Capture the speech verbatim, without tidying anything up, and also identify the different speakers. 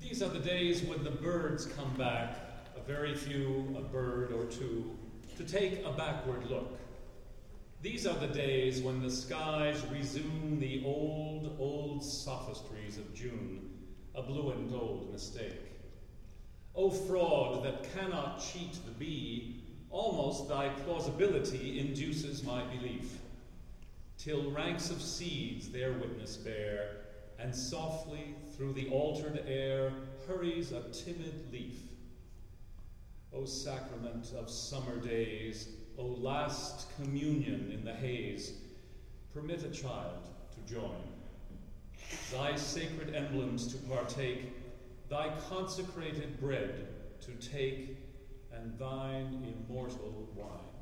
Speaker 1: These are the days when the birds come back, a very few, a bird or two, to take a backward look. These are the days when the skies resume the old, old sophistries of June, a blue and gold mistake. O fraud that cannot cheat the bee, almost thy plausibility induces my belief, till ranks of seeds their witness bear, and softly through the altered air hurries a timid leaf. O sacrament of summer days, O last communion in the haze, permit a child to join, thy sacred emblems to partake, thy consecrated bread to take, and thine immortal wine.